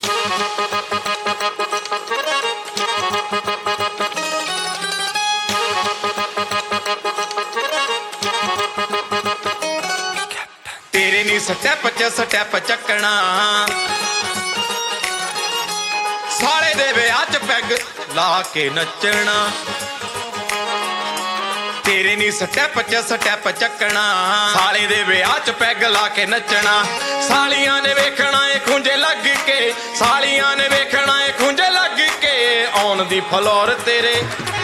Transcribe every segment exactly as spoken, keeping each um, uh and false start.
तेरे नी स्टैप च स्टैप चकना साले दे विआह च पैग ला के नचना तेरे नी स्टैप च स्टैप चकना साले दे विआह च पैग ला के नचना सालियां ने वेखना ए खुंजे लग के सालियां ने वेखना ए खुंजे लग के आउण दी फ्लोर तेरे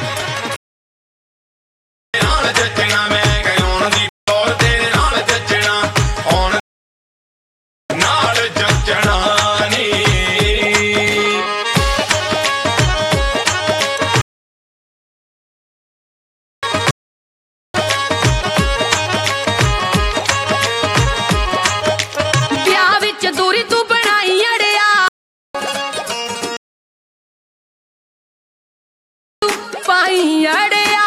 नाल जचना मैं आउण दी फ्लोर तेरे नाल जचना आउण नाल जचना नी ਵਿਆਹ ਵਿੱਚ ਦੂਰੀ ਤੂੰ ਬਣਾਈ ਅੜਿਆ ਪਾਈ ਅੜਿਆ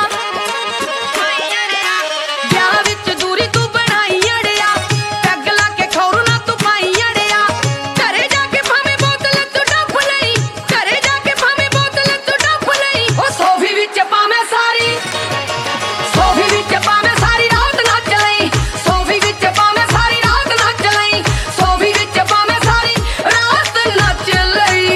ਵਿਆਹ ਵਿੱਚ ਦੂਰੀ ਤੂੰ ਬਣਾਈ ਅੜਿਆ ਪੈਗ ਲਾ ਕੇ ਖੌਰੂ ਨਾ ਤੂੰ ਪਾਈ ਅੜਿਆ ਘਰੇ ਜਾ ਕੇ ਭਾਵੇਂ ਬੋਤਲ ਤੂੰ ਡੱਫ ਲਈ ਘਰੇ ਜਾ ਕੇ ਭਾਵੇਂ ਬੋਤਲ ਤੂੰ ਡੱਫ ਲਈ ਉਹ ਸੋਫੀ ਵਿੱਚ ਪਾਵੇਂ ਸਾਰੀ ਸੋਫੀ ਵਿੱਚ ਪਾਵੇਂ ਸਾਰੀ ਰਾਤ ਨੱਚ ਲਈ ਸੋਫੀ ਵਿੱਚ ਪਾਵੇਂ ਸਾਰੀ ਰਾਤ ਨੱਚ ਲਈ ਸੋਫੀ ਵਿੱਚ ਪਾਵੇਂ ਸਾਰੀ ਰਾਤ ਨੱਚ ਲਈ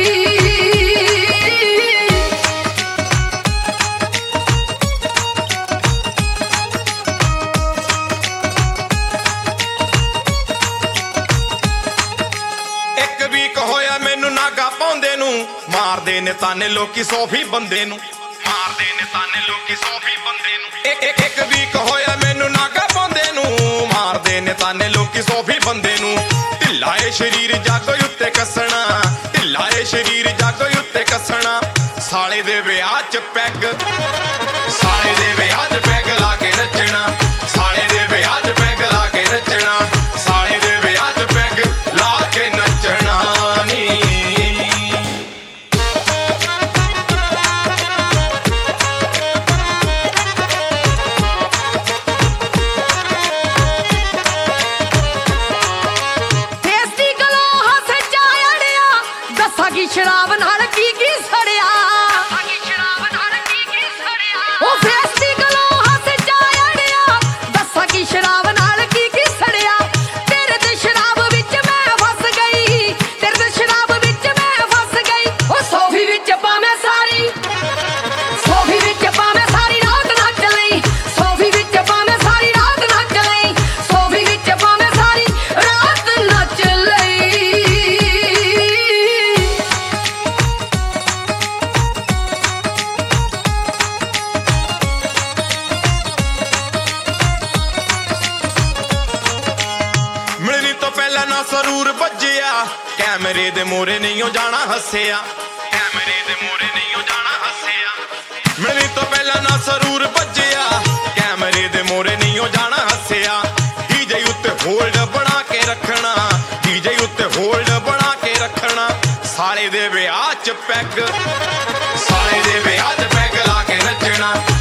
ਇੱਕ ਵੀਕ ਹੋਇਆ ਮੈਨੂੰ ਨਾਗਾ ਪਾਉਂਦੇ ਨੂੰ ਮਾਰਦੇ ਨੇ ਤਾਨੇ ਲੋਕੀ ਸੋਫੀ ਬੰਦੇ ਨੂੰ ਮਾਰਦੇ ਨੇ ਤਾਨੇ ਲੋਕੀ ਸੋਫੀ ਬੰਦੇ ਨੂੰ ਇੱਕ ਇੱਕ ਇੱਕ ਵੀਕ ਹੋਇਆ ਮੈਨੂੰ ਨਾਗਾ ਪਾਉਂਦੇ ਨੂੰ ਮਾਰਦੇ ਨੇ ਤਾਨੇ ਲੋਕੀ ਸੋਫੀ ਬੰਦੇ ਨੂੰ ਢਿੱਲਾ ਏ ਸ਼ਰੀਰ ਜਾਗੋ ਉੱਤੇ ਕੱਸਣਾ ਢਿੱਲਾ ਏ ਸ਼ਰੀਰ ਜਾਗੋ ਉੱਤੇ ਕੱਸਣਾ ਸਾਲੇ ਦੇ ਵਿਆਹ ਚ ਪੈਗ ਸਾਲੇ ਦੇ ਵਿਆਹ ਚ ਪੈਗ ਲਾ ਕੇ ਨੱਚਣਾ ਸਾਲੇ ਦੇ ਵਿਆਹ ਚ ਪੈਗ ਲਾ ਕੇ ਨੱਚਣਾ ਸਾਲੇ ਦੇ ਵਿਆਹ ਚ ਪੈਗ ਲਾ ਕੇ ਨੱਚਣਾ ਨੀ ਫੇਸ ਦੀ ਗਲੋ ਹੱਸ ਜਾ ਅੜਿਆ ਦੱਸਾਂ ਕੀ ਸ਼ਰਾਬ ਨਾਲ ਕੀ ਕੀ ਸੜਿਆ ਉਹ ਫੇਸ ਦੀ ਗਲੋ ਹੱਸ ਜਾ ਅੜਿਆ ਦੱਸਾਂ ਕੀ ਸ਼ਰਾਬ ਨਾਲ ਕੀ ਕੀ ਸੜਿਆ ਤੇਰੇ ਤੇ ਸ਼ਰਾਬ ਵਿੱਚ ਮੈਂ ਫਸ ਗਈ ਤੇਰੇ ਤੇ ਸ਼ਰਾਬ ਵਿੱਚ ਮੈਂ ਫਸ ਗਈ ਉਹ ਸੋਫੀ ਵਿੱਚ ਪਾਵੇਂ ਸਾਰੀ ਸੋਫੀ ਵਿੱਚ ਪਾਵੇਂ ਸਾਰੀ ਰਾਤ ਨੱਚ ਲਈ ਸੋਫੀ ਵਿੱਚ ਪਾਵੇਂ ਸਾਰੀ ਰਾਤ ਨੱਚ ਲਈ ਸੋਫੀ ਵਿੱਚ ਪਾਵੇਂ ਸਾਰੀ ਰਾਤ ਨੱਚ ਲਈ ਮਿਲਣੀ ਤੋਂ ਪਹਿਲਾਂ ਨਾ ਸਰੂਰ ਵੱਜਿਆ ਕੈਮਰੇ ਦੇ ਮੋਰੇ ਨਹੀਂ ਹੋ ਜਾਣਾ ਹੱਸਿਆ ਕੈਮਰੇ ਦੇ ਮੋਰੇ ਨਹੀਂ ਹੋ ਜਾਣਾ ਹੱਸਿਆ ਮਿਲਣੀ ਤੋਂ ਪਹਿਲਾਂ ਨਾ ਸਰੂਰ ਵੱਜਿਆ ਕੈਮਰੇ ਦੇ ਮੋਰੇ ਨਹੀਂ ਹੋ ਜਾਣਾ ਹੱਸਿਆ ਡੀਜੇ ਉੱਤੇ ਹੋਲਡ ਬਣਾ ਕੇ ਰੱਖਣਾ ਡੀਜੇ ਉੱਤੇ ਹੋਲਡ ਬਣਾ ਕੇ ਰੱਖਣਾ ਸਾਲੇ ਦੇ ਵਿਆਹ ਚ ਪੈਗ ਸਾਲੇ ਦੇ ਵਿਆਹ ਚ ਪੈਗ ਲਾ ਕੇ ਨੱਚਣਾ